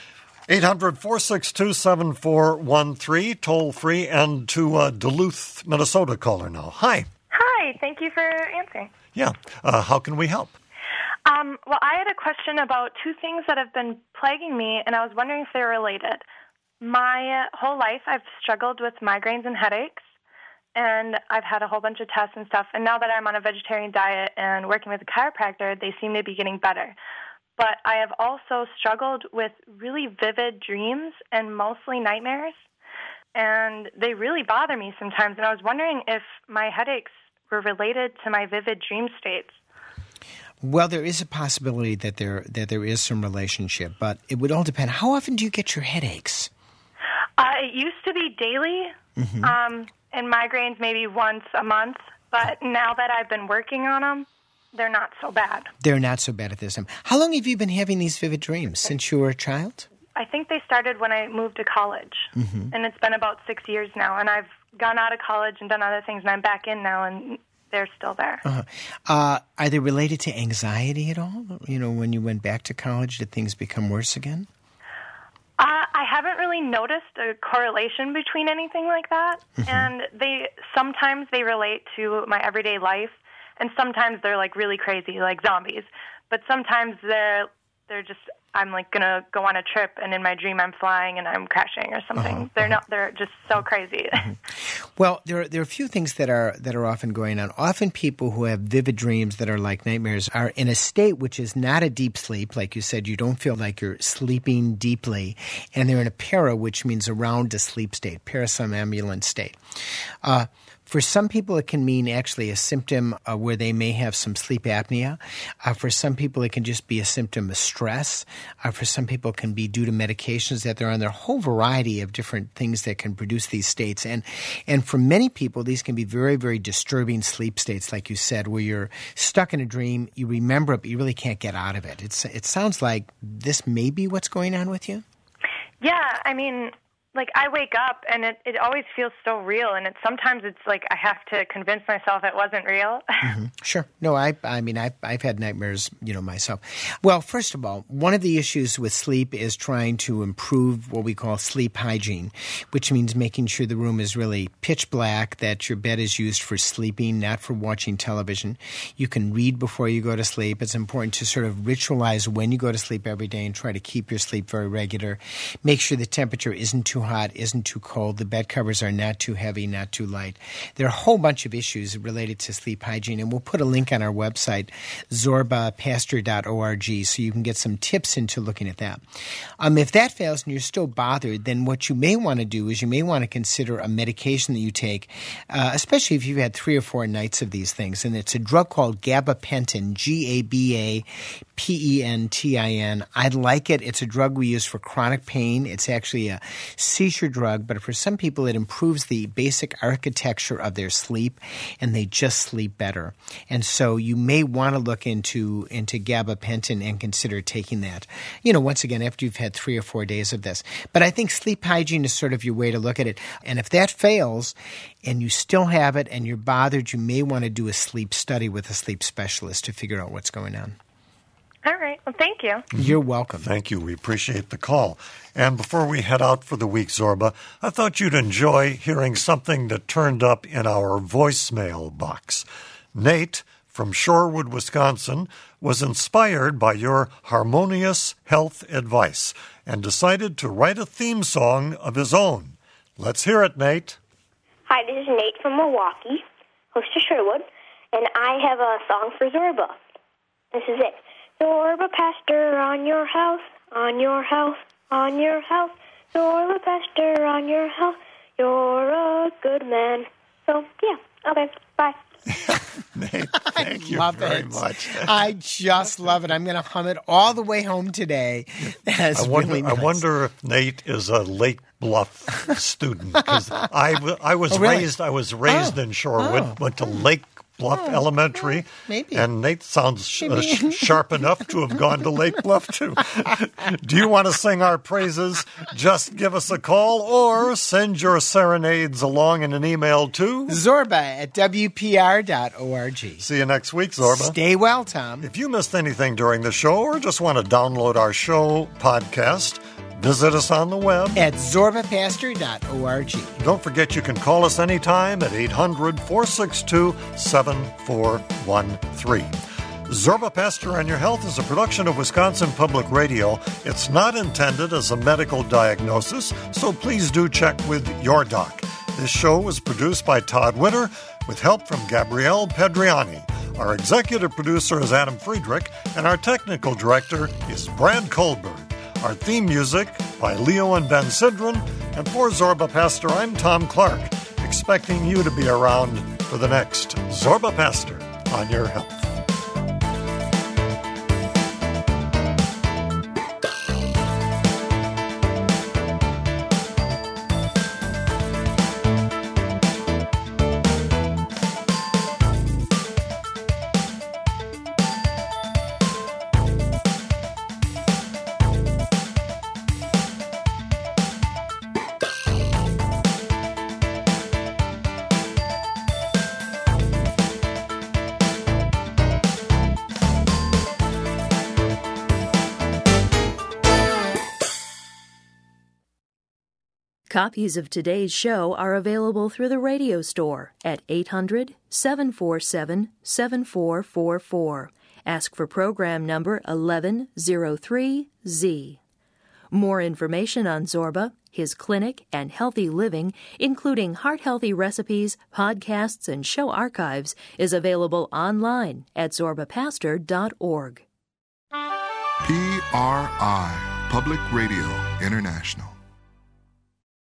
800-462-7413, toll free, and to Duluth, Minnesota caller now. Hi. Hi. Thank you for answering. Yeah. How can we help? Well, I had a question about two things that have been plaguing me, and I was wondering if they're related. My whole life, I've struggled with migraines and headaches, and I've had a whole bunch of tests and stuff. And now that I'm on a vegetarian diet and working with a chiropractor, they seem to be getting better. But I have also struggled with really vivid dreams and mostly nightmares, and they really bother me sometimes. And I was wondering if my headaches were related to my vivid dream states. Well, there is a possibility that there is some relationship, but it would all depend. How often do you get your headaches? It used to be daily, and migraines maybe once a month. But now that I've been working on them, they're not so bad. They're not so bad at this time. How long have you been having these vivid dreams? Since you were a child? I think they started when I moved to college, and it's been about 6 years now. And I've gone out of college and done other things, and I'm back in now, and they're still there. Are they related to anxiety at all? When you went back to college, did things become worse again? I haven't really noticed a correlation between anything like that, and sometimes they relate to my everyday life, and sometimes they're like really crazy, like zombies. But sometimes they're just I'm like gonna go on a trip, and in my dream I'm flying and I'm crashing or something. They're just so crazy. Well, there are a few things that are often going on. Often people who have vivid dreams that are like nightmares are in a state which is not a deep sleep. Like you said, you don't feel like you're sleeping deeply. And they're in a para, which means around a sleep state, parasomnambulant state. For some people, it can mean actually a symptom where they may have some sleep apnea. For some people, it can just be a symptom of stress. For some people, it can be due to medications that they're on. There are a whole variety of different things that can produce these states. And for many people, these can be very, very disturbing sleep states, like you said, where you're stuck in a dream, you remember it, but you really can't get out of it. It sounds like this may be what's going on with you. Yeah, I mean, like I wake up and it always feels so real, and sometimes it's like I have to convince myself it wasn't real. Mm-hmm. Sure. No, I mean, I've had nightmares, myself. Well, first of all, one of the issues with sleep is trying to improve what we call sleep hygiene, which means making sure the room is really pitch black, that your bed is used for sleeping, not for watching television. You can read before you go to sleep. It's important to sort of ritualize when you go to sleep every day and try to keep your sleep very regular. Make sure the temperature isn't too hot, isn't too cold. The bed covers are not too heavy, not too light. There are a whole bunch of issues related to sleep hygiene, and we'll put a link on our website, zorbapastor.org, so you can get some tips into looking at that. If that fails and you're still bothered, then what you may want to do is you may want to consider a medication that you take, especially if you've had 3 or 4 nights of these things, and it's a drug called gabapentin, Gabapentin. I like it. It's a drug we use for chronic pain. It's actually a seizure drug, but for some people it improves the basic architecture of their sleep, and they just sleep better. And so you may want to look into gabapentin and consider taking that, once again, after you've had 3 or 4 days of this. But I think sleep hygiene is sort of your way to look at it. And if that fails and you still have it and you're bothered, you may want to do a sleep study with a sleep specialist to figure out what's going on. All right. Well, thank you. You're welcome. Thank you. We appreciate the call. And before we head out for the week, Zorba, I thought you'd enjoy hearing something that turned up in our voicemail box. Nate from Shorewood, Wisconsin, was inspired by your harmonious health advice and decided to write a theme song of his own. Let's hear it, Nate. Hi, this is Nate from Milwaukee, host of Sherwood, and I have a song for Zorba. This is it. Zorba Pastor on your house, on your house, on your house. Zorba Pastor on your house, you're a good man. So, yeah, okay, bye. Nate, thank you very much. I just love it. I'm going to hum it all the way home today. That's really nice. I wonder if Nate is a Lake Bluff student, because I was raised in Shorewood, went to Lake Bluff Elementary, maybe. And Nate sounds sharp enough to have gone to Lake Bluff, too. Do you want to sing our praises? Just give us a call or send your serenades along in an email to zorba@wpr.org. See you next week, Zorba. Stay well, Tom. If you missed anything during the show or just want to download our show podcast, visit us on the web at zorbapastor.org. Don't forget you can call us anytime at 800-462-7413. Zorba Pastor on Your Health is a production of Wisconsin Public Radio. It's not intended as a medical diagnosis, so please do check with your doc. This show was produced by Todd Witter with help from Gabrielle Pedriani. Our executive producer is Adam Friedrich, and our technical director is Brad Kohlberg. Our theme music by Leo and Ben Sidran. And for Zorba Pastor, I'm Tom Clark, expecting you to be around for the next Zorba Pastor on Your Health. Copies of today's show are available through the radio store at 800-747-7444. Ask for program number 1103Z. More information on Zorba, his clinic, and healthy living, including heart-healthy recipes, podcasts, and show archives, is available online at zorbapastor.org. PRI, Public Radio International.